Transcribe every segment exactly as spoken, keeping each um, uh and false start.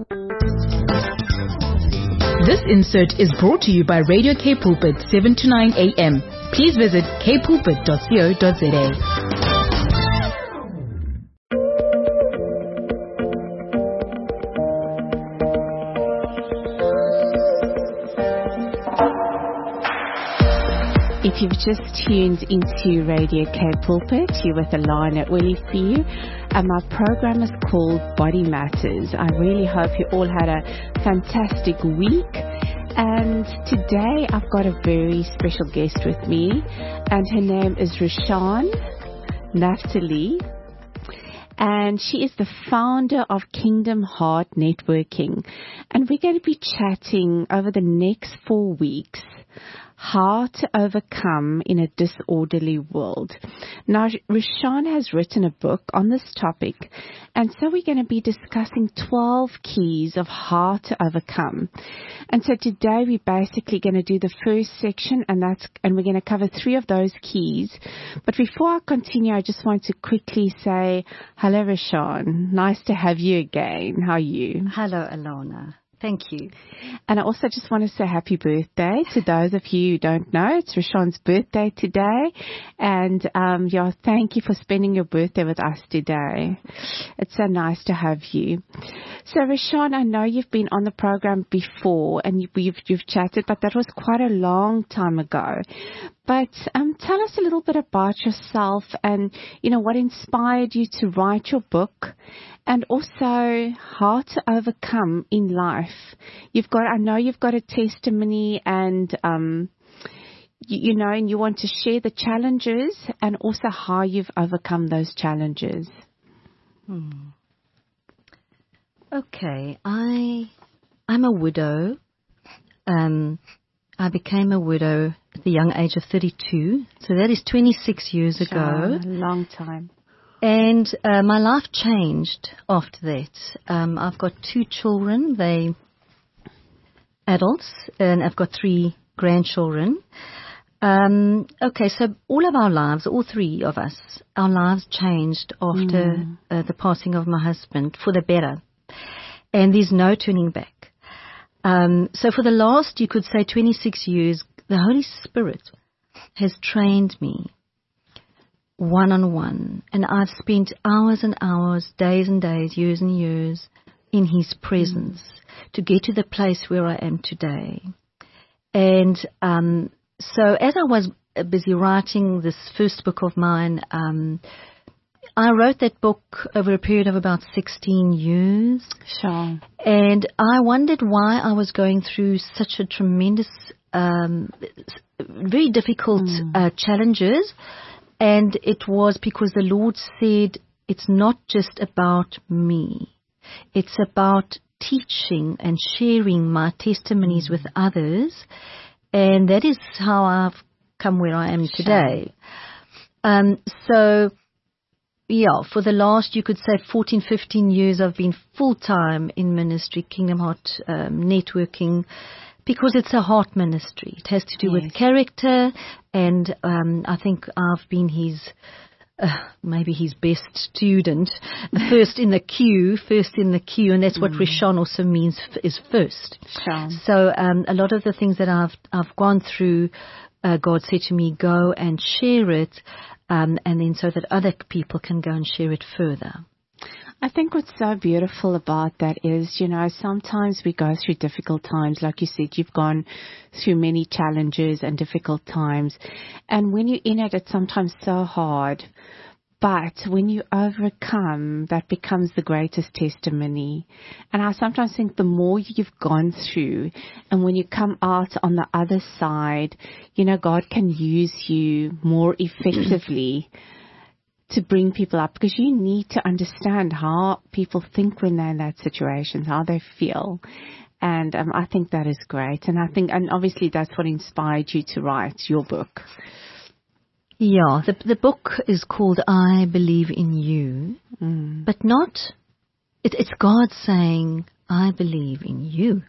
This insert is brought to you by Radio K Pulpit, seven to nine a.m. Please visit k pulpit dot co dot za. If you've just tuned into Radio K Pulpit, you're with Alana Willie for you, and my program is called Body Matters. I really hope you all had a fantastic week, and today I've got a very special guest with me, and her name is Rashawn Naftali, and she is the founder of Kingdom Heart Networking, and we're going to be chatting over the next four weeks how to overcome in a disorderly world. Now, Rashawn has written a book on this topic, and so we're going to be discussing twelve keys of how to overcome. And so today we're basically going to do the first section, and that's and we're going to cover three of those keys. But before I continue, I just want to quickly say hello, Rashawn. Nice to have you again. How are you? Hello, Alana. Thank you. And I also just want to say happy birthday to those of you who don't know. It's Rashawn's birthday today. And, um, yeah, thank you for spending your birthday with us today. It's so nice to have you. So, Rashawn, I know you've been on the program before and you've, you've chatted, but that was quite a long time ago. But um, tell us a little bit about yourself and, you know, what inspired you to write your book and also how to overcome in life. You've got, I know you've got a testimony and, um, you, you know, and you want to share the challenges and also how you've overcome those challenges. Hmm. Okay, I, I'm a widow. Um, I became a widow at the young age of thirty-two. So that is twenty-six years ago. Oh, a long time. And uh, my life changed after that. Um, I've got two children. They adults, and I've got three grandchildren. Um, okay, so all of our lives, all three of us, our lives changed after mm. uh, the passing of my husband for the better. And there's no turning back. Um, so for the last, you could say, twenty-six years, the Holy Spirit has trained me one-on-one. And I've spent hours and hours, days and days, years and years in His presence mm. to get to the place where I am today. And um, so as I was busy writing this first book of mine, um, I wrote that book over a period of about sixteen years. Sure. And I wondered why I was going through such a tremendous, um, very difficult mm. uh, challenges. And it was because the Lord said, it's not just about me. It's about teaching and sharing my testimonies with others. And that is how I've come where I am today. Um, so... Yeah, for the last, you could say, fourteen, fifteen years, I've been full-time in ministry, Kingdom Heart um, Networking, because it's a heart ministry. It has to do yes. with character, and um, I think I've been his, uh, maybe his best student, first in the queue, first in the queue, and that's what mm. Rashawn also means, is first. Sure. So um, a lot of the things that I've I've gone through, uh, God said to me, go and share it. Um, and then so that other people can go and share it further. I think what's so beautiful about that is, you know, sometimes we go through difficult times. Like you said, you've gone through many challenges and difficult times. And when you're in it, it's sometimes so hard. But when you overcome, that becomes the greatest testimony. And I sometimes think the more you've gone through, and when you come out on the other side, you know, God can use you more effectively to bring people up, because you need to understand how people think when they're in that situation, how they feel. And um, I think that is great. And I think, and obviously that's what inspired you to write your book. Yeah, the the book is called I Believe in You, mm. but not, it, it's God saying, I believe in you.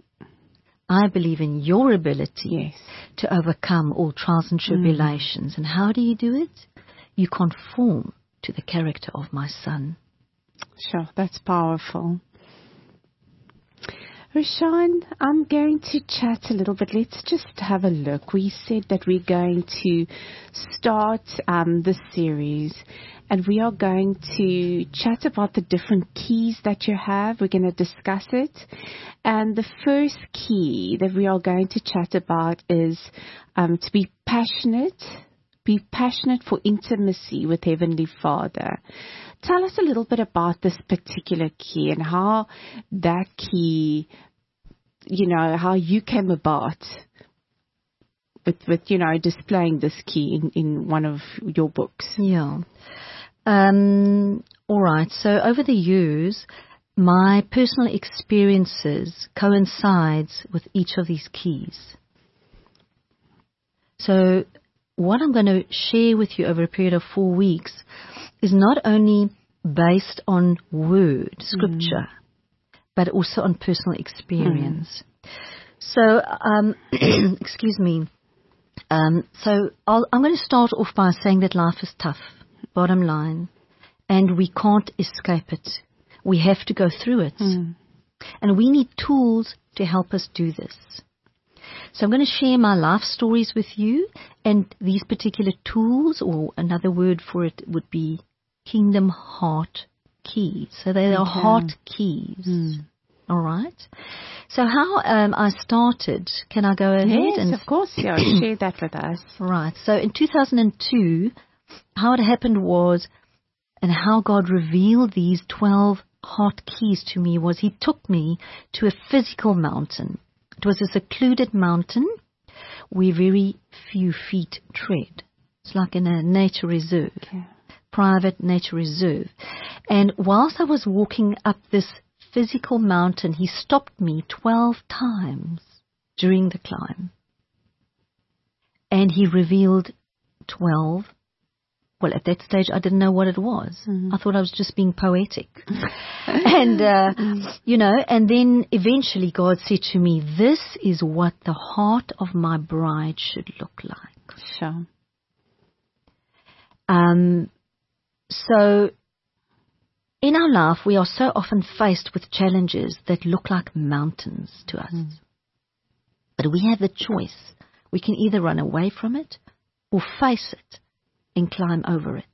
I believe in your ability yes. to overcome all trials and tribulations. Mm. And how do you do it? You conform to the character of my Son. Sure, that's powerful. Rashawn, I'm going to chat a little bit. Let's just have a look. We said that we're going to start um, this series, and we are going to chat about the different keys that you have. We're going to discuss it. And the first key that we are going to chat about is um, to be passionate, be passionate for intimacy with Heavenly Father. Tell us a little bit about this particular key and how that key, you know, how you came about with, with you know, displaying this key in, in one of your books. Yeah. Um, all right. So over the years, my personal experiences coincides with each of these keys. So what I'm going to share with you over a period of four weeks is not only based on word, scripture, mm. but also on personal experience. Mm. So, um, excuse me. Um, so I'll, I'm going to start off by saying that life is tough, bottom line, and we can't escape it. We have to go through it. Mm. And we need tools to help us do this. So I'm going to share my life stories with you, and these particular tools, or another word for it would be Kingdom Heart Keys. So they are okay. heart keys. Mm. All right. So how um, I started, can I go ahead? Yes, and of course. Yeah, share that with us. Right. So in two thousand two, how it happened was, and how God revealed these twelve heart keys to me was He took me to a physical mountain. It was a secluded mountain where very few feet tread. It's like in a nature reserve, okay. private nature reserve. And whilst I was walking up this physical mountain, He stopped me twelve times during the climb. And He revealed twelve. Well, at that stage, I didn't know what it was. Mm-hmm. I thought I was just being poetic. and, uh, you know, and then eventually God said to me, this is what the heart of my bride should look like. Sure. Um, so in our life, we are so often faced with challenges that look like mountains to us. Mm. But we have the choice. We can either run away from it or face it and climb over it.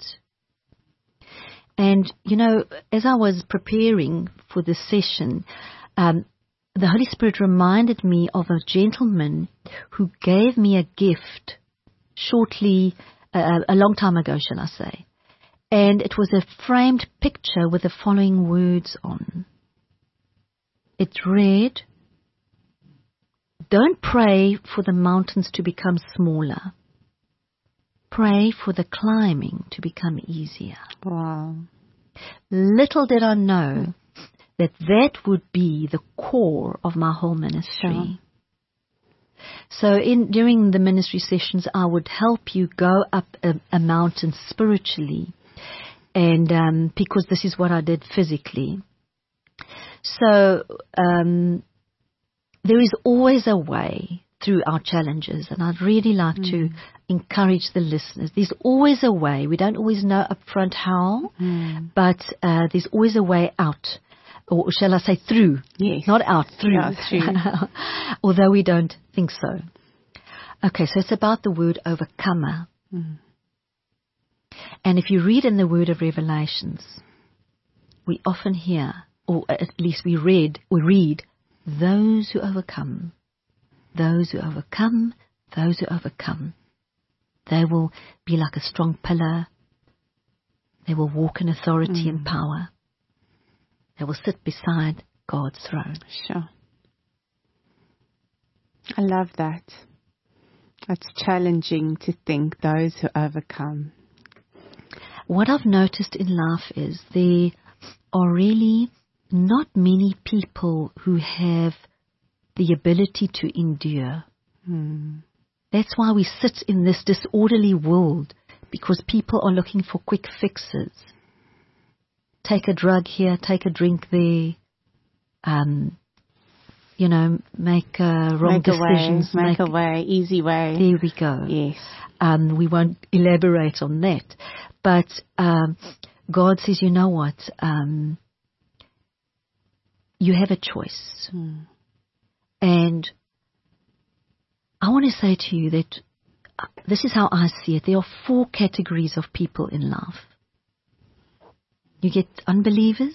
And, you know, as I was preparing for this session, um, the Holy Spirit reminded me of a gentleman who gave me a gift shortly, uh, a long time ago, shall I say. And it was a framed picture with the following words on. It read, "Don't pray for the mountains to become smaller. Pray for the climbing to become easier." Wow. Little did I know that that would be the core of my whole ministry. Sure. So in during the ministry sessions, I would help you go up a, a mountain spiritually, and um, because this is what I did physically. So um, there is always a way through our challenges, and I'd really like mm. to encourage the listeners. There's always a way. We don't always know up front how, mm. but uh, there's always a way out, or shall I say through? Yes. Not out, through. Yeah, through. Although we don't think so. Okay, so it's about the word overcomer. Mm. And if you read in the word of Revelations, we often hear, or at least we read, we read, those who overcome. Those who overcome, those who overcome. They will be like a strong pillar. They will walk in authority mm. and power. They will sit beside God's throne. Sure. I love that. It's challenging to think those who overcome. What I've noticed in life is there are really not many people who have the ability to endure. Hmm. That's why we sit in this disorderly world, because people are looking for quick fixes. Take a drug here, take a drink there, um, you know, make uh, wrong make decisions. A way, make, make a way, easy way. There we go. Yes. Um, we won't elaborate on that. But um, God says, you know what? Um, you have a choice. Hmm. And I want to say to you that this is how I see it. There are four categories of people in life. You get unbelievers.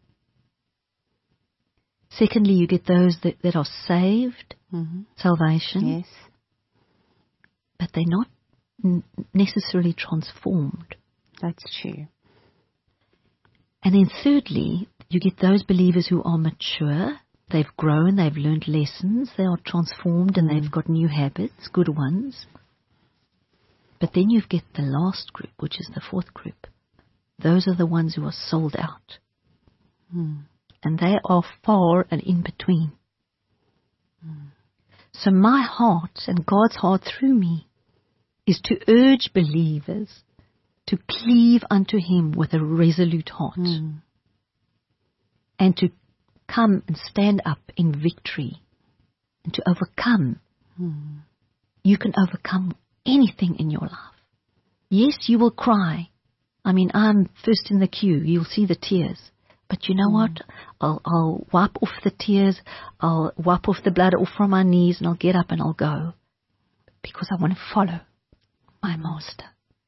Secondly, you get those that, that are saved, mm-hmm. salvation. Yes. But they're not n- necessarily transformed. That's true. And then thirdly, you get those believers who are mature. They've grown, they've learned lessons, they are transformed, and they've got new habits, good ones. But then you get the last group, which is the fourth group. Those are the ones who are sold out. Mm. And they are far and in between. Mm. So my heart and God's heart through me is to urge believers to cleave unto Him with a resolute heart. Mm. And to come and stand up in victory and to overcome. Mm. You can overcome anything in your life. Yes, you will cry. I mean, I'm first in the queue. You'll see the tears. But you know mm. what? I'll, I'll wipe off the tears. I'll wipe off the blood off from my knees, and I'll get up and I'll go. Because I want to follow my Master.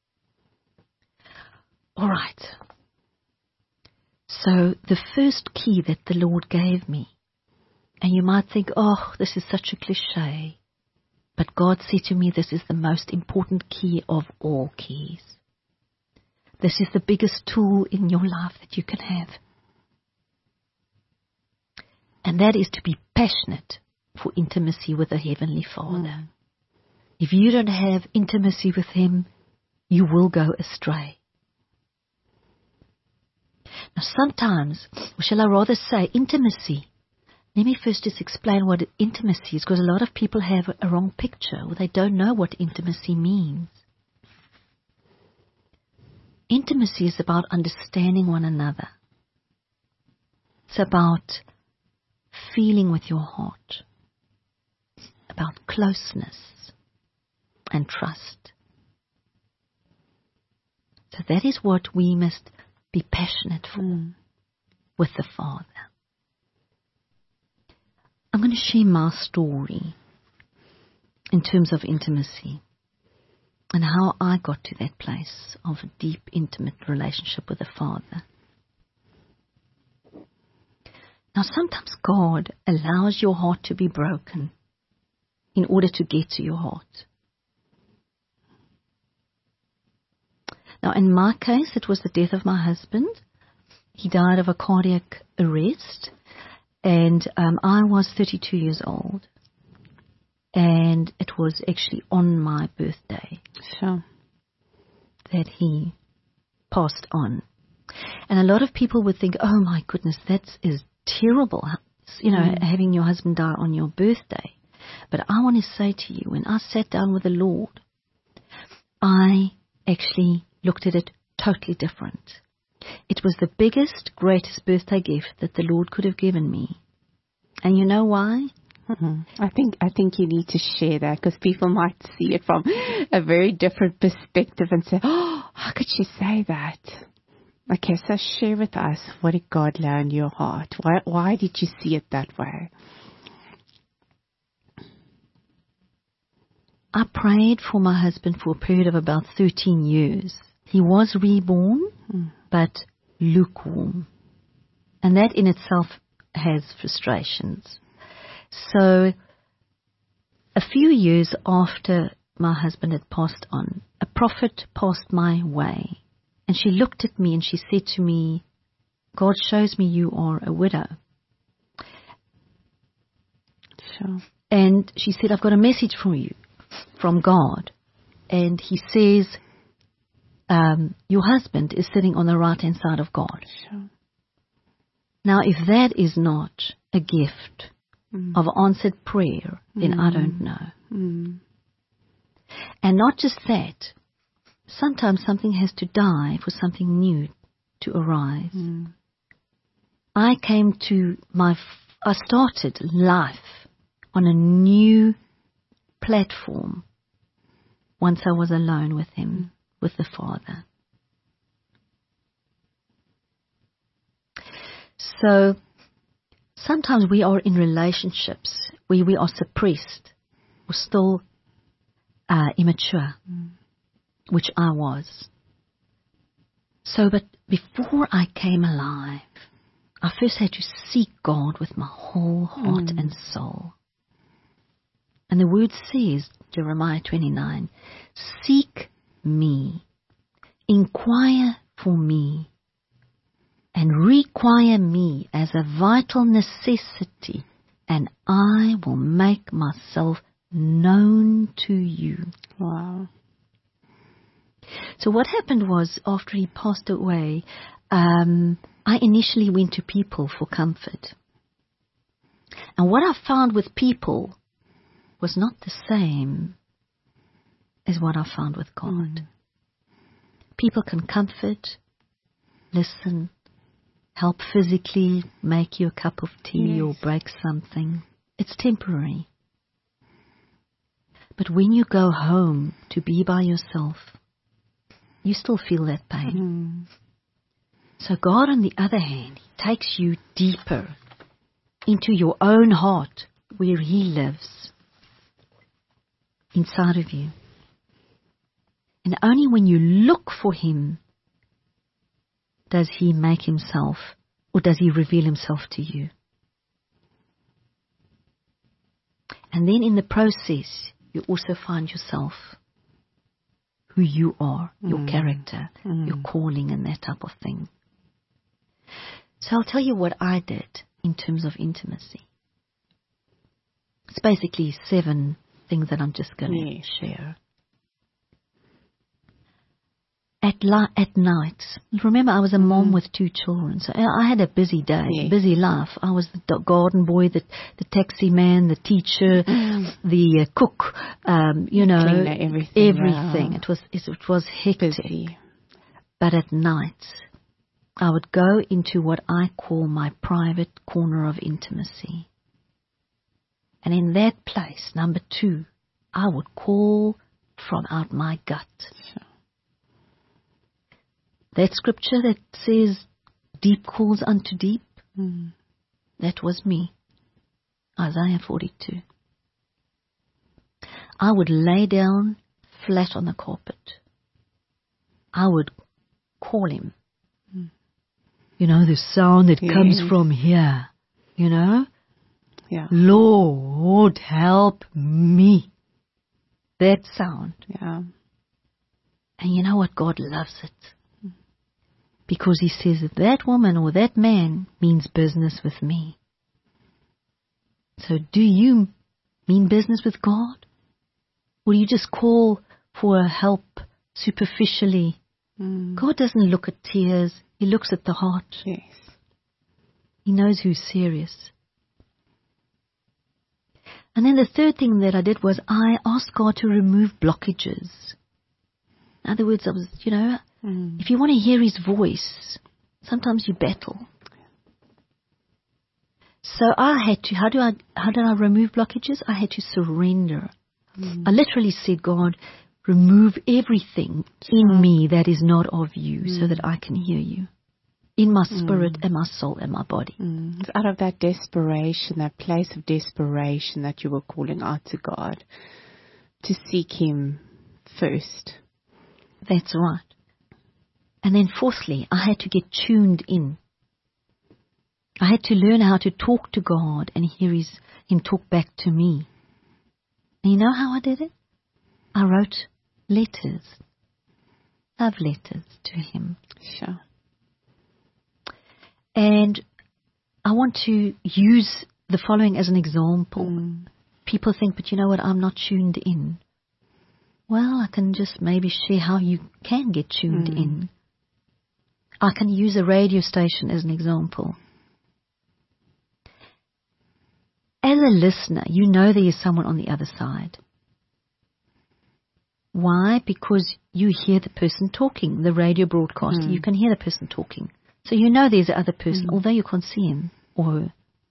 All right. So the first key that the Lord gave me, and you might think, oh, this is such a cliche. But God said to me, this is the most important key of all keys. This is the biggest tool in your life that you can have. And that is to be passionate for intimacy with the Heavenly Father. Mm. If you don't have intimacy with Him, you will go astray. Now sometimes, or shall I rather say intimacy, let me first just explain what intimacy is, because a lot of people have a wrong picture, or they don't know what intimacy means. Intimacy is about understanding one another. It's about feeling with your heart, about closeness and trust. So that is what we must be passionate for mm. with the Father. I'm going to share my story in terms of intimacy and how I got to that place of a deep, intimate relationship with the Father. Now, sometimes God allows your heart to be broken in order to get to your heart. Now, in my case, it was the death of my husband. He died of a cardiac arrest. And um, I was thirty-two years old. And it was actually on my birthday sure. that he passed on. And a lot of people would think, oh my goodness, that is terrible, you know, mm. having your husband die on your birthday. But I want to say to you, when I sat down with the Lord, I actually looked at it totally different. It was the biggest, greatest birthday gift that the Lord could have given me. And you know why? Mm-hmm. I think I think you need to share that, because people might see it from a very different perspective and say, oh, how could she say that? Okay, so share with us, what did God lay on your heart? Why, why did you see it that way? I prayed for my husband for a period of about thirteen years. He was reborn, mm. but lukewarm. And that in itself has frustrations. So a few years after my husband had passed on, a prophet passed my way. And she looked at me and she said to me, God shows me you are a widow. Sure. And she said, I've got a message for you from God. And He says, um, your husband is sitting on the right-hand side of God. Sure. Now, if that is not a gift mm. of answered prayer, then mm. I don't know. Mm. And not just that, sometimes something has to die for something new to arise. Mm. I came to my, I started life on a new platform once I was alone with Him, with the Father. So sometimes we are in relationships where we are suppressed or still uh, immature, mm. which I was. So, but before I came alive, I first had to seek God with my whole heart mm. and soul. And the word says, Jeremiah twenty-nine, seek me, inquire for me, and require me as a vital necessity, and I will make myself known to you. Wow. So what happened was, after he passed away, um, I initially went to people for comfort. And what I found with people was not the same as what I found with God. Mm. People can comfort, listen, help physically, make you a cup of tea yes. or break something. It's temporary. But when you go home to be by yourself, you still feel that pain. Mm. So God, on the other hand, He takes you deeper into your own heart where He lives inside of you. And only when you look for Him does He make Himself, or does He reveal Himself to you. And then in the process, you also find yourself, who you are, your mm. character, mm. your calling, and that type of thing. So I'll tell you what I did in terms of intimacy. It's basically seven things that I'm just going to yes. share. At, li- at night, remember I was a mom mm. with two children, so I had a busy day, yes. busy life. I was the garden boy, the, the taxi man, the teacher, mm. the uh, cook, um, you know, Cleaner, everything. everything. Wow. It was it, it was hectic. Busy. But at night, I would go into what I call my private corner of intimacy. And in that place, number two, I would call from out my gut. Sure. That scripture that says, deep calls unto deep, mm. that was me. Isaiah forty-two. I would lay down flat on the carpet. I would call Him. Mm. You know, the sound that yes. comes from here. You know? Yeah. Lord, help me. That sound. Yeah. And you know what? God loves it. Because He says that that woman or that man means business with me. So do you mean business with God? Or do you just call for help superficially? Mm. God doesn't look at tears. He looks at the heart. Yes. He knows who's serious. And then the third thing that I did was I asked God to remove blockages. In other words, I was, you know, mm. if you want to hear His voice, sometimes you battle. So I had to, how do I, how did I remove blockages? I had to surrender. Mm. I literally said, God, remove everything in oh. me that is not of you mm. so that I can hear you. In my spirit mm. and my soul and my body. Mm. It's out of that desperation, that place of desperation that you were calling out to God to seek Him first. That's right. And then fourthly, I had to get tuned in. I had to learn how to talk to God and hear his, Him talk back to me. And you know how I did it? I wrote letters, love letters to Him. Sure. And I want to use the following as an example. Mm. People think, but you know what, I'm not tuned in. Well, I can just maybe share how you can get tuned mm. in. I can use a radio station as an example. As a listener, you know there is someone on the other side. Why? Because you hear the person talking, the radio broadcast. Mm. You can hear the person talking. So you know there's the other person, mm. although you can't see him or her.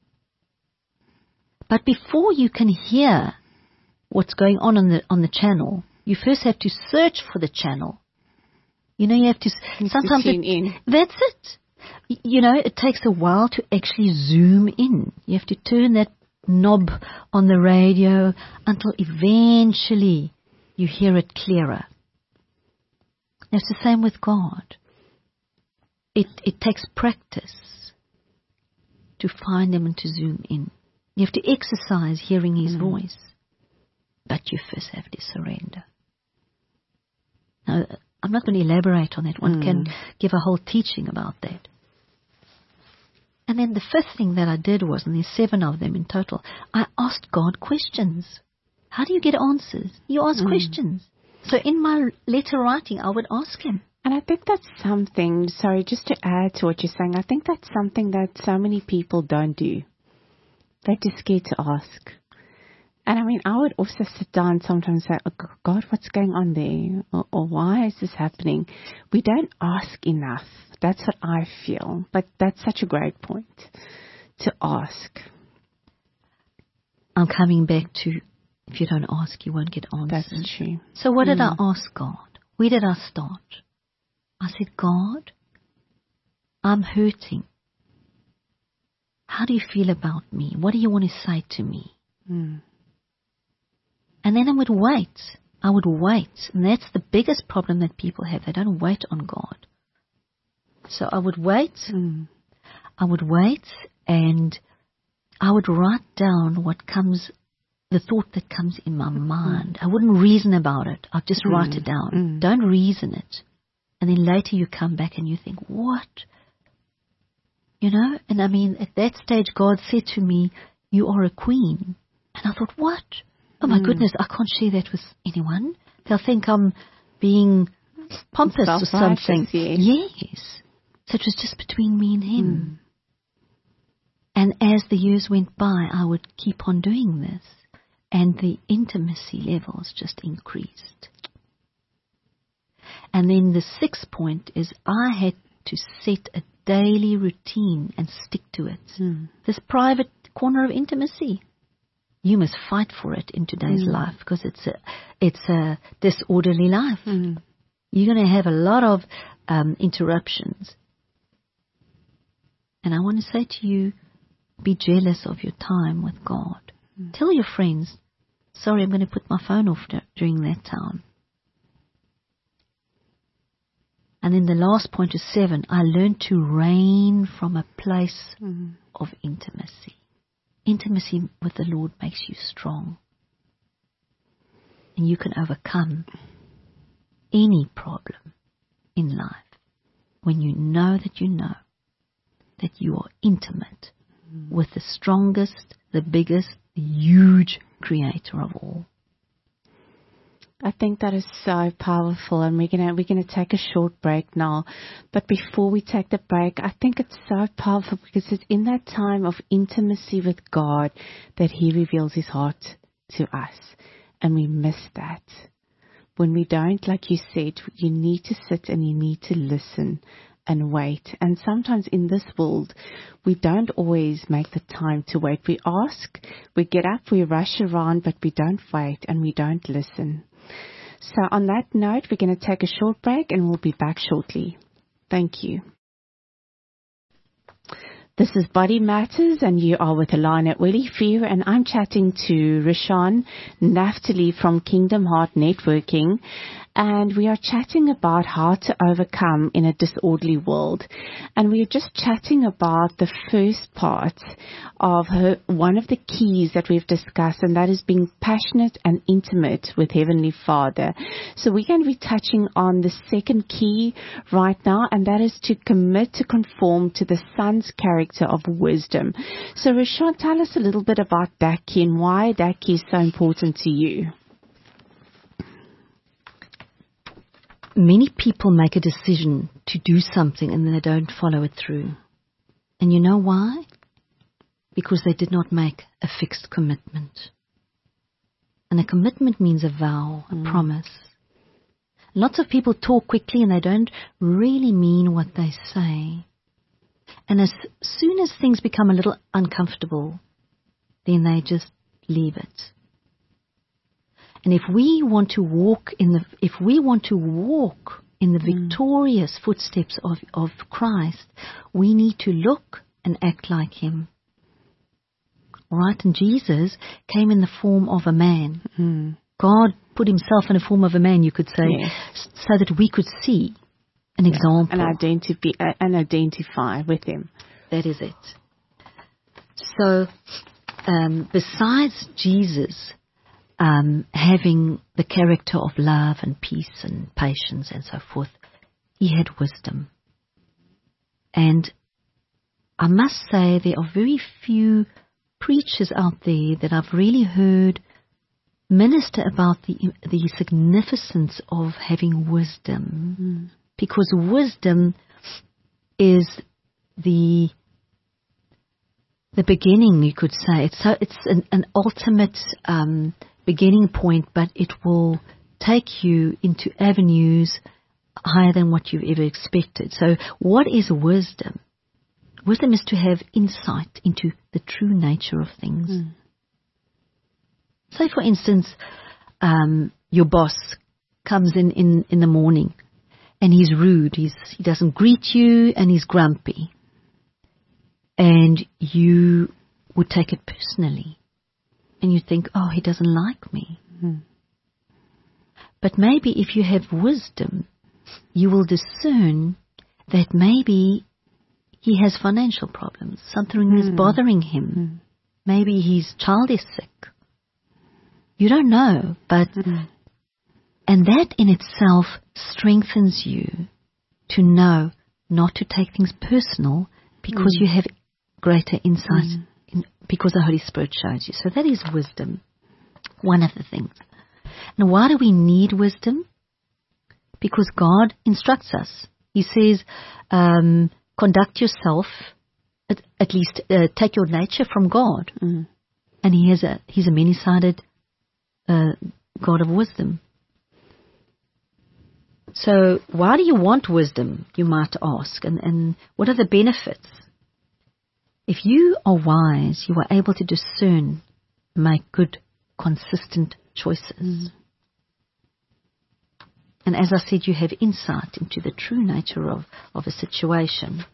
But before you can hear what's going on on the on the channel, you first have to search for the channel. You know, you have to you sometimes to tune it, in. That's it. You know, it takes a while to actually zoom in. You have to turn that knob on the radio until eventually you hear it clearer. It's the same with God. It, it takes practice to find Him and to zoom in. You have to exercise hearing His mm. voice. But you first have to surrender. Now, I'm not going to elaborate on that. One mm. can give a whole teaching about that. And then the fifth thing that I did was, and there's seven of them in total, I asked God questions. How do you get answers? You ask mm. questions. So in my letter writing, I would ask Him. And I think that's something, sorry, just to add to what you're saying, I think that's something that so many people don't do. They're just scared to ask. And I mean, I would also sit down sometimes and say, oh, God, what's going on there? Or, or why is this happening? We don't ask enough. That's what I feel. But that's such a great point to ask. I'm coming back to, if you don't ask, you won't get answers. That's true. So what did mm. I ask God? Where did I start? I said, God, I'm hurting. How do you feel about me? What do you want to say to me? Mm. And then I would wait. I would wait. And that's the biggest problem that people have. They don't wait on God. So I would wait. Mm. I would wait and I would write down what comes, the thought that comes in my mind. I wouldn't reason about it. I'd just mm. write it down. Mm. Don't reason it. And then later you come back and you think, what? You know? And I mean, at that stage, God said to me, you are a queen. And I thought, what? Oh my mm. goodness, I can't share that with anyone. They'll think I'm being pompous or something. Yes. yes. So it was just between me and Him. Mm. And as the years went by, I would keep on doing this. And the intimacy levels just increased. And then the sixth point is I had to set a daily routine and stick to it. Mm. This private corner of intimacy. You must fight for it in today's mm. life because it's a, it's a disorderly life. Mm. You're going to have a lot of um, interruptions. And I want to say to you, be jealous of your time with God. Mm. Tell your friends, sorry, I'm going to put my phone off d- during that time. And then the last point is seven. I learned to reign from a place mm. of intimacy. Intimacy with the Lord makes you strong. And you can overcome any problem in life when you know that you know that you are intimate mm. with the strongest, the biggest, the huge creator of all. I think that is so powerful, and we're gonna we're gonna take a short break now. But before we take the break, I think it's so powerful because it's in that time of intimacy with God that He reveals His heart to us, and we miss that. When we don't, like you said, you need to sit and you need to listen and wait. And sometimes in this world, we don't always make the time to wait. We ask, we get up, we rush around, but we don't wait and we don't listen. So on that note, we're going to take a short break and we'll be back shortly. Thank you. This is Body Matters, and you are with Alana Willifear, and I'm chatting to Rashawn Naftali from Kingdom Heart Networking, and we are chatting about how to overcome in a disorderly world. And we are just chatting about the first part of her, one of the keys that we've discussed, and that is being passionate and intimate with Heavenly Father. So we're going to be touching on the second key right now, and that is to commit to conform to the Son's character of wisdom. So Rashawn, tell us a little bit about that key and why that key is so important to you. Many people make a decision to do something and they don't follow it through. And you know why? Because they did not make a fixed commitment. And a commitment means a vow, a mm. promise. Lots of people talk quickly and they don't really mean what they say. And as soon as things become a little uncomfortable, then they just leave it. And if we want to walk in the, if we want to walk in the mm. victorious footsteps of, of Christ, we need to look and act like Him. All right, and Jesus came in the form of a man. Mm. God put himself in the form of a man, you could say, Yes. so that we could see an example. And identify, uh, and identify with him. That is it. So, um, besides Jesus um, having the character of love and peace and patience and so forth, he had wisdom. And I must say there are very few preachers out there that I've really heard minister about the the significance of having wisdom. Mm. Because wisdom is the the beginning, you could say. It's so it's an, an ultimate um, beginning point, but it will take you into avenues higher than what you've ever expected. So what is wisdom? Wisdom is to have insight into the true nature of things. Mm. Say, for instance, um, your boss comes in, in, in the morning and he's rude. He's, he doesn't greet you and he's grumpy. And you would take it personally. And you think, oh, he doesn't like me. Mm. But maybe if you have wisdom, you will discern that maybe he has financial problems. Something mm. is bothering him. Mm. Maybe his child is sick. You don't know, but mm. and that in itself strengthens you to know not to take things personal because mm. you have greater insight mm. in, because the Holy Spirit shows you. So that is wisdom, one of the things. Now, why do we need wisdom? Because God instructs us. He says, um, conduct yourself, at, at least uh, take your nature from God. Mm. And he has a, he's a many-sided uh, God of wisdom. So why do you want wisdom, you might ask, and, and what are the benefits? If you are wise, you are able to discern, make good, consistent choices. Mm. And as I said, you have insight into the true nature of, of a situation.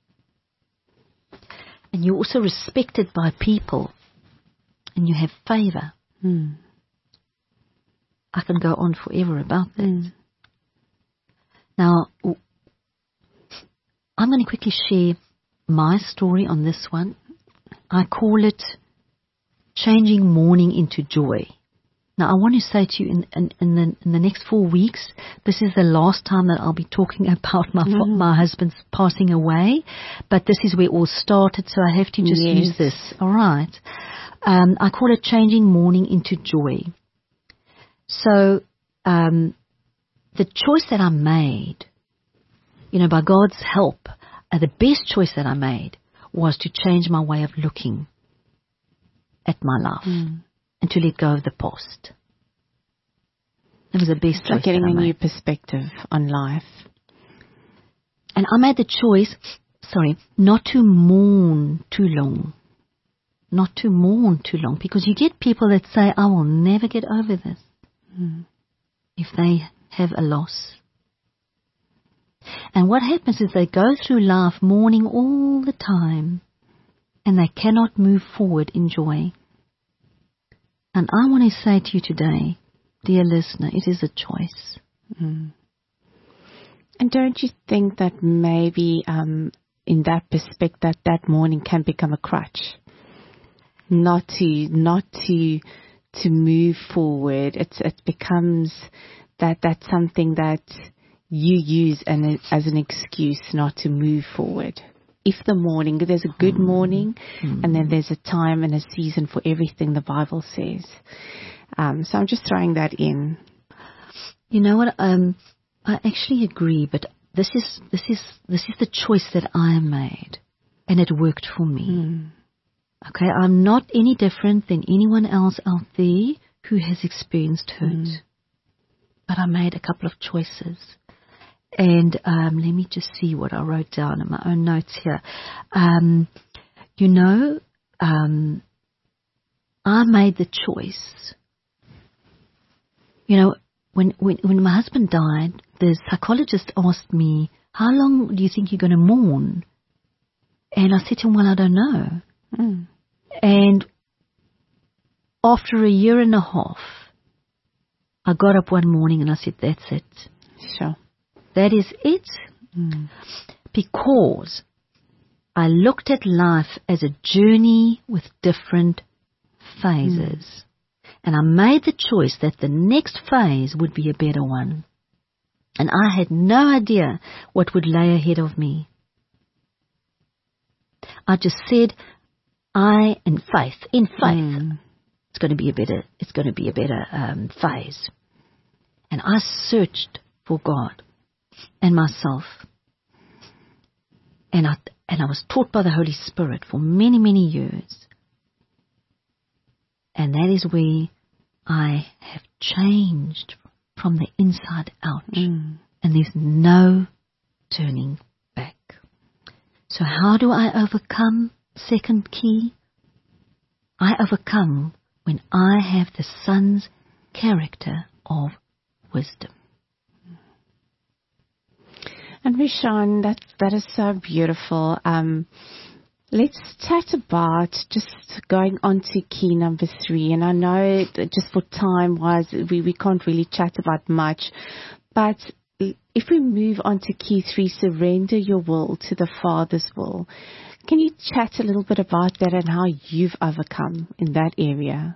And you're also respected by people, and you have favor. Mm. I can go on forever about that. Mm. Now, I'm going to quickly share my story on this one. I call it changing mourning into joy. Now, I want to say to you in, in, in, the, in the next four weeks, this is the last time that I'll be talking about my mm-hmm. my husband's passing away, but this is where it all started, so I have to just yes. use this. All right. Um, I call it changing mourning into joy. So, um, the choice that I made, you know, by God's help, uh, the best choice that I made was to change my way of looking at my life mm. and to let go of the past. It was the best it's choice. Like getting that I a made. new perspective on life. And I made the choice, sorry, not to mourn too long. Not to mourn too long, because you get people that say, I will never get over this mm. if they have a loss. And what happens is they go through life mourning all the time and they cannot move forward in joy. And I want to say to you today, dear listener, it is a choice. Mm. And don't you think that maybe um, in that perspective, that, that mourning can become a crutch? Not to, not to, to move forward. It's, it becomes that that's something that you use an, as an excuse not to move forward. If the morning, there's a good morning, mm. and then there's a time and a season for everything the Bible says. Um, so I'm just throwing that in. You know what? Um, I actually agree, but this is this is this is the choice that I made, and it worked for me. Mm. Okay, I'm not any different than anyone else out there who has experienced hurt. Mm. But I made a couple of choices. And um, let me just see what I wrote down in my own notes here. Um, you know, um, I made the choice. You know, when, when, when my husband died, the psychologist asked me, how long do you think you're going to mourn? And I said to him, well, I don't know. Mm. And after a year and a half, I got up one morning and I said, that's it. Sure. That is it. Mm. Because I looked at life as a journey with different phases. Mm. And I made the choice that the next phase would be a better one. And I had no idea what would lay ahead of me. I just said, I, in faith, in faith, mm. it's going to be a better, it's going to be a better um, phase. And I searched for God and myself. And I, and I was taught by the Holy Spirit for many, many years. And that is where I have changed from the inside out. Mm. And there's no turning back. So how do I overcome? Second key. I overcome when I have the Son's character of wisdom. And Rishan, that that is so beautiful. Um, let's chat about just going on to key number three. And I know that just for time-wise, we, we can't really chat about much. But if we move on to key three, surrender your will to the Father's will. Can you chat a little bit about that and how you've overcome in that area?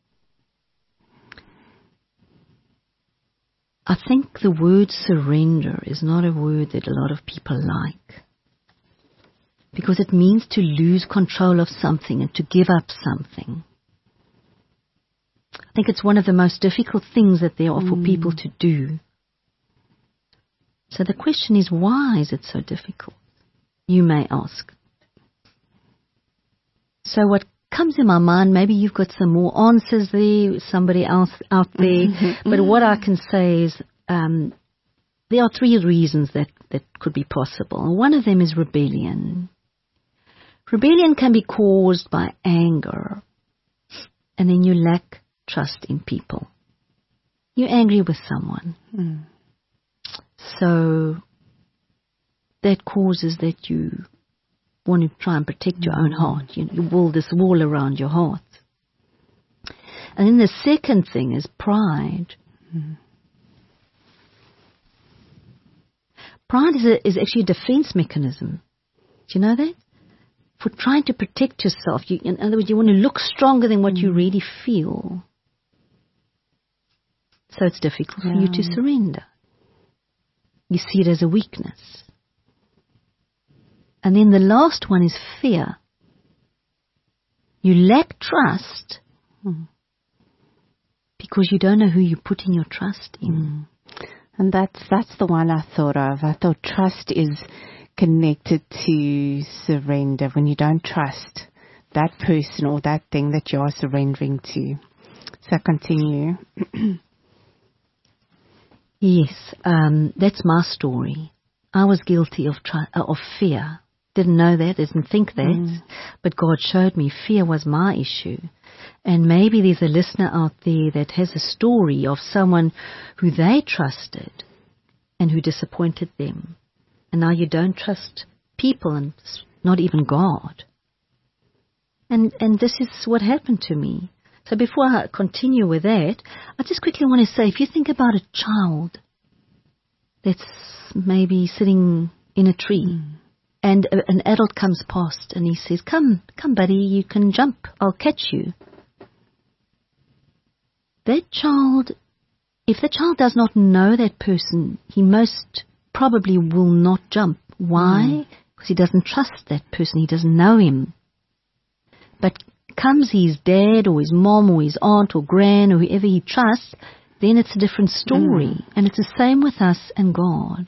I think the word surrender is not a word that a lot of people like, because it means to lose control of something and to give up something. I think it's one of the most difficult things that there are mm. for people to do. So the question is, why is it so difficult? You may ask. So what comes in my mind, maybe you've got some more answers there, somebody else out there, but what I can say is um, there are three reasons that, that could be possible. One of them is rebellion. Rebellion can be caused by anger, and then you lack trust in people. You're angry with someone. Mm. So that causes that you want to try and protect your own heart. You, you build this wall around your heart. And then the second thing is pride. Mm. Pride is, a, is actually a defense mechanism. Do you know that? For trying to protect yourself. You, in other words, you want to look stronger than what mm. you really feel. So it's difficult yeah. for you to surrender. You see it as a weakness. And then the last one is fear. You lack trust mm. because you don't know who you're putting your trust in. Mm. And that's that's the one I thought of. I thought trust is connected to surrender. When you don't trust that person or that thing that you are surrendering to. So continue. Yes, um, that's my story. I was guilty of tr- uh, of fear. Didn't know that, didn't think that, mm. but God showed me fear was my issue. And maybe there's a listener out there that has a story of someone who they trusted and who disappointed them. And now you don't trust people and not even God. And and this is what happened to me. So before I continue with that, I just quickly want to say, if you think about a child that's maybe sitting in a tree, mm. and a, an adult comes past and he says, come, come buddy, you can jump, I'll catch you. That child, if the child does not know that person, he most probably will not jump. Why? Mm. Because he doesn't trust that person, he doesn't know him. But comes his dad or his mom or his aunt or gran or whoever he trusts, then it's a different story. Mm. And it's the same with us and God.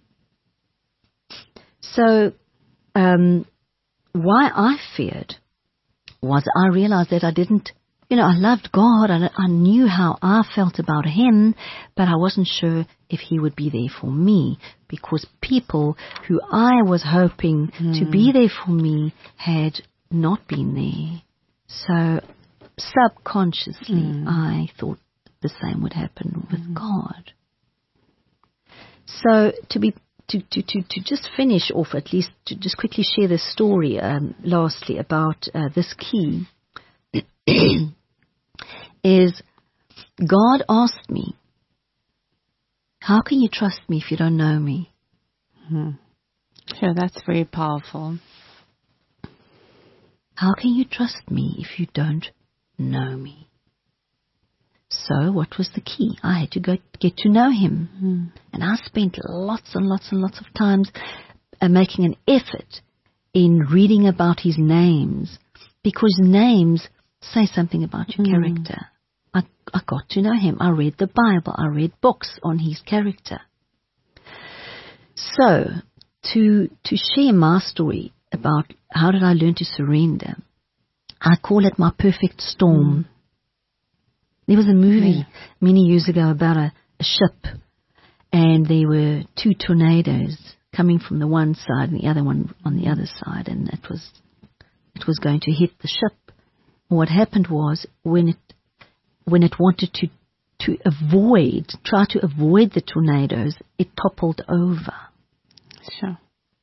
So, um, why I feared was I realized that I didn't, you know, I loved God. I, I knew how I felt about Him, but I wasn't sure if He would be there for me, because people who I was hoping mm. to be there for me had not been there. So subconsciously, mm. I thought the same would happen with mm. God. So to be to, to, to, to just finish off, at least to just quickly share this story, um, lastly, about uh, this key. is God asked me, how can you trust me if you don't know me? Hmm. Sure, that's very powerful. How can you trust me if you don't know me? So what was the key? I had to go get to know him. Mm. And I spent lots and lots and lots of times uh, making an effort in reading about his names, because names say something about your mm. character. I, I got to know him. I read the Bible. I read books on his character. So to to share my story about how did I learn to surrender, I call it my perfect storm. Mm. There was a movie yeah. many years ago about a, a ship, and there were two tornadoes coming from the one side and the other one on the other side, and it was it was going to hit the ship. What happened was when it when it wanted to to avoid, try to avoid the tornadoes, it toppled over. Sure.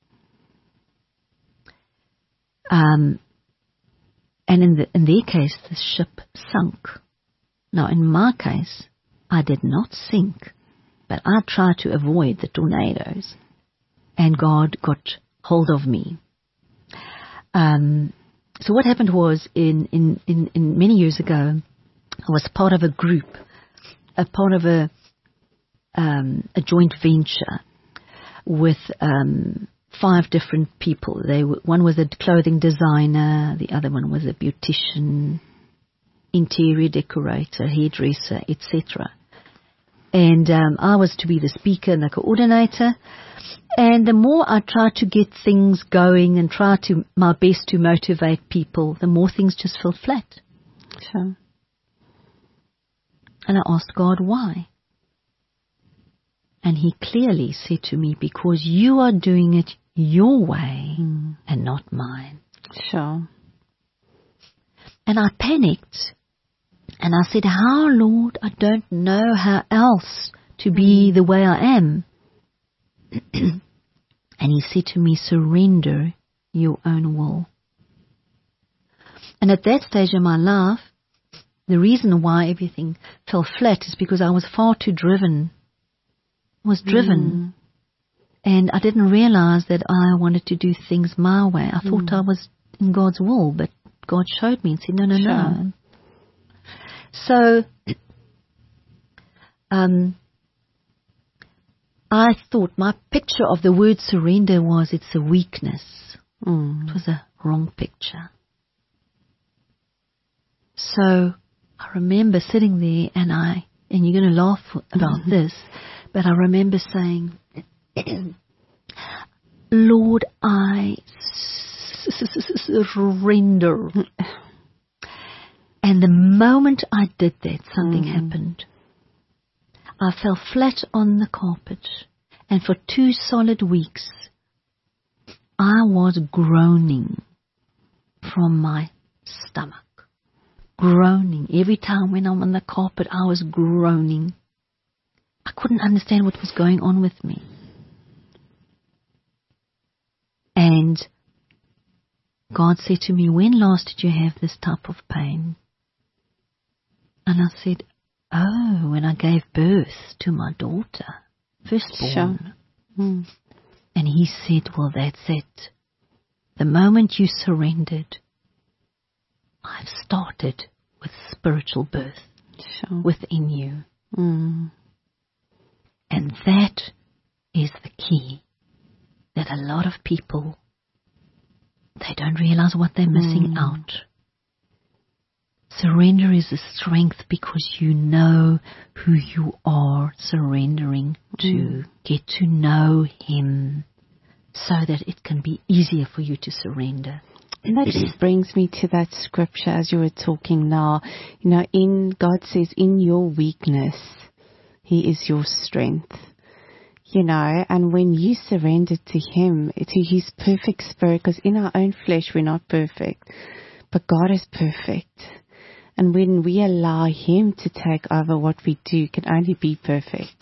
Um, and in the in their case, the ship sunk. Now, in my case, I did not sink, but I tried to avoid the tornadoes, and God got hold of me. Um, so what happened was, in, in, in, in many years ago, I was part of a group, a part of a um, a joint venture with um, five different people. They were, one was a clothing designer, the other one was a beautician, interior decorator, hairdresser, et cetera. And um, I was to be the speaker and the coordinator. And the more I tried to get things going and try to my best to motivate people, the more things just fell flat. Sure. And I asked God why. And he clearly said to me, because you are doing it your way mm. and not mine. Sure. And I panicked. And I said, how, Lord? I don't know how else to be mm. the way I am. And he said to me, surrender your own will. And at that stage in my life, the reason why everything fell flat is because I was far too driven. I was driven. Mm. And I didn't realize that I wanted to do things my way. I mm. thought I was in God's will, but God showed me and said, no, no, sure. no. So, um, I thought my picture of the word surrender was it's a weakness. Mm. It was a wrong picture. So I remember sitting there and I, and you're going to laugh about mm-hmm. this, but I remember saying, Lord, I surrender. And the moment I did that, something mm. happened. I fell flat on the carpet, and for two solid weeks, I was groaning from my stomach. Groaning. Every time when I'm on the carpet, I was groaning. I couldn't understand what was going on with me. And God said to me, when last did you have this type of pain? And I said, oh, when I gave birth to my daughter, firstborn. Sure. Mm. And he said, well, that's it. The moment you surrendered, I've started with spiritual birth sure. within you. Mm. And that is the key that a lot of people, they don't realize what they're missing mm. out. Surrender is a strength because you know who you are surrendering to. Mm. Get to know him so that it can be easier for you to surrender. And that just brings me to that scripture as you were talking now. You know, in God says, in your weakness, he is your strength. You know, and when you surrender to him, to his perfect spirit, because in our own flesh we're not perfect, but God is perfect. And when we allow him to take over, what we do can only be perfect.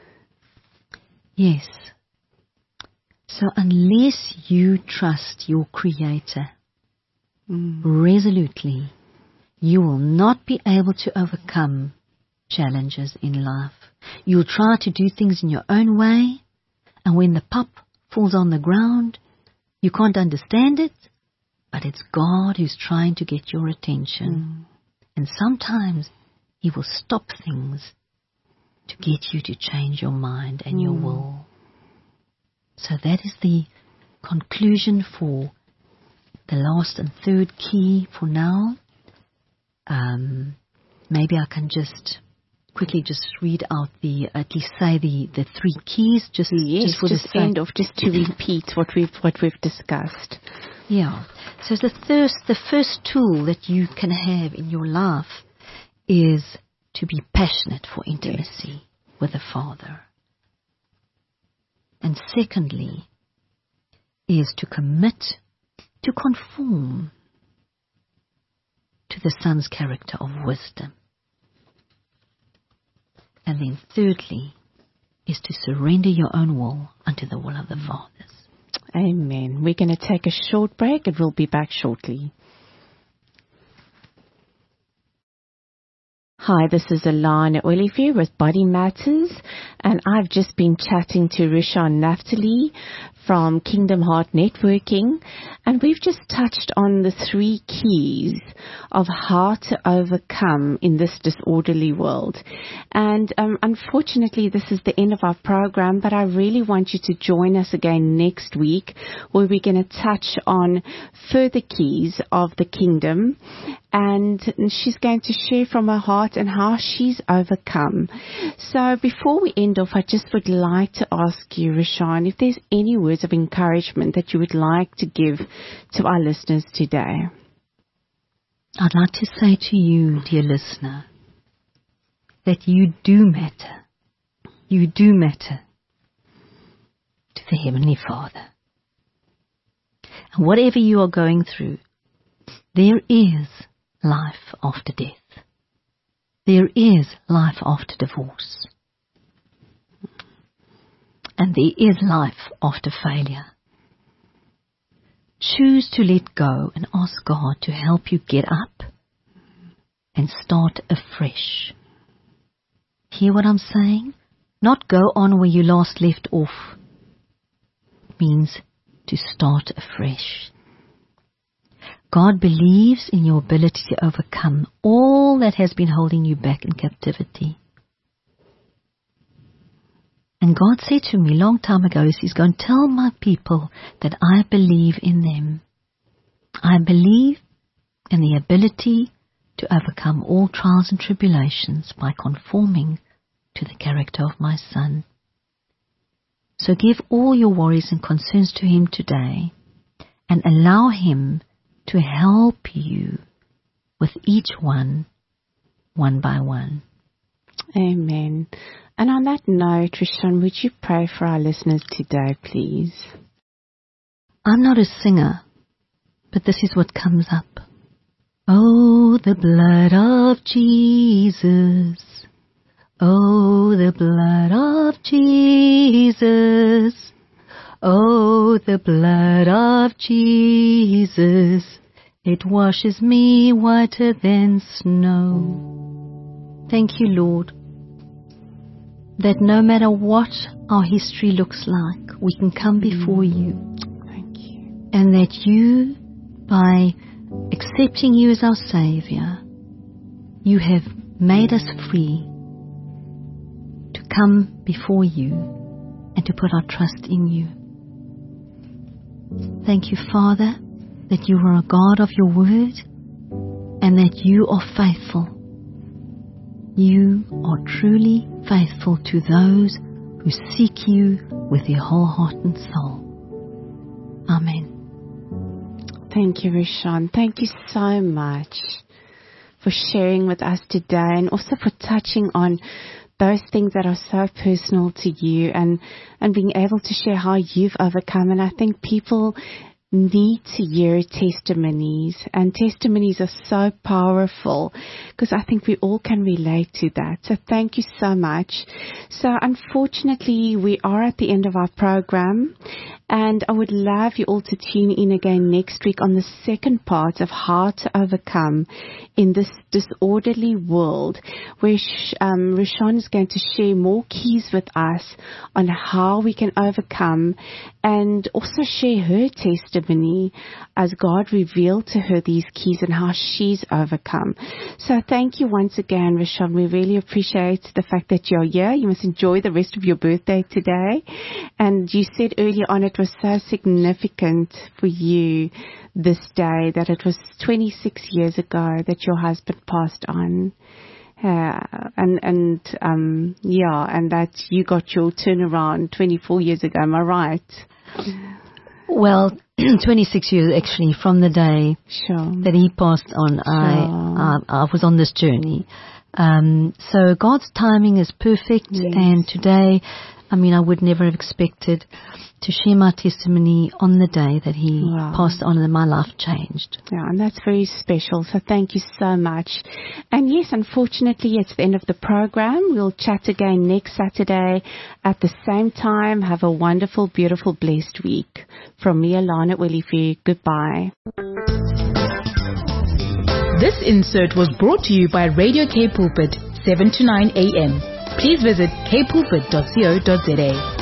Yes. So unless you trust your Creator mm. resolutely, you will not be able to overcome challenges in life. You'll try to do things in your own way, and when the pop falls on the ground, you can't understand it, but it's God who's trying to get your attention. Mm. And sometimes He will stop things to get you to change your mind and mm. your will. So that is the conclusion for the last and third key for now. Um, maybe I can just quickly just read out the, at least say the, the three keys, just, yes, just for just the end off, just to repeat what we've what we've discussed. Yeah. So the first the first tool that you can have in your life is to be passionate for intimacy yes. with the Father. And secondly, is to commit to conform to the Son's character of wisdom. And then thirdly, is to surrender your own will unto the will of the Father's. Amen. We're going to take a short break and we'll be back shortly. Hi, this is Alana Olivier with Body Matters, and I've just been chatting to Rishan Naftali from Kingdom Heart Networking, and we've just touched on the three keys of how to overcome in this disorderly world. And um, unfortunately, this is the end of our program, but I really want you to join us again next week, where we're going to touch on further keys of the kingdom, and she's going to share from her heart and how she's overcome. So before we end off, I just would like to ask you, Rishan, if there's any words of encouragement that you would like to give to our listeners today. I'd like to say to you, dear listener, that you do matter. You do matter to the Heavenly Father. And whatever you are going through, there is life after death. There is life after divorce. And there is life after failure. Choose to let go and ask God to help you get up and start afresh. Hear what I'm saying? Not go on where you last left off. It means to start afresh. God believes in your ability to overcome all that has been holding you back in captivity. And God said to me a long time ago, He says, go and tell my people that I believe in them. I believe in the ability to overcome all trials and tribulations by conforming to the character of my Son. So give all your worries and concerns to Him today and allow Him to help you with each one, one by one. Amen. And on that note, Rishan, would you pray for our listeners today, please? I'm not a singer, but this is what comes up. Oh, the blood of Jesus. Oh, the blood of Jesus. Oh, the blood of Jesus. It washes me whiter than snow. Thank you, Lord, that no matter what our history looks like, we can come before you. Thank you. And that you, by accepting you as our Savior, you have made us free to come before you and to put our trust in you. Thank you, Father, that you are a God of your word and that you are faithful. You are truly faithful to those who seek you with their whole heart and soul. Amen. Thank you, Rishan. Thank you so much for sharing with us today and also for touching on those things that are so personal to you and, and being able to share how you've overcome. And I think people need to hear testimonies, and testimonies are so powerful because I think we all can relate to that. So thank you so much. So unfortunately, we are at the end of our program, and I would love you all to tune in again next week on the second part of how to overcome in this disorderly world, where um, Rashawn is going to share more keys with us on how we can overcome, and also share her testimony as God revealed to her these keys and how she's overcome. So thank you once again, Rashawn. We really appreciate the fact that you're here. You must enjoy the rest of your birthday today. And you said earlier on it was so significant for you this day, that it was twenty-six years ago that your husband passed on. Uh, and, and, um, yeah, and that you got your turnaround twenty-four years ago. Am I right? Well, twenty-six years actually from the day sure. that he passed on. Sure. I, I, I was on this journey. Um, so God's timing is perfect. Yes. And today, I mean, I would never have expected to share my testimony on the day that he wow. passed on and my life changed. Yeah, and that's very special. So thank you so much. And yes, unfortunately, it's the end of the program. We'll chat again next Saturday at the same time. Have a wonderful, beautiful, blessed week. From me, Alana Willifee, goodbye. This insert was brought to you by Radio K Pulpit, seven to nine a.m. Please visit k pulpit dot co dot za.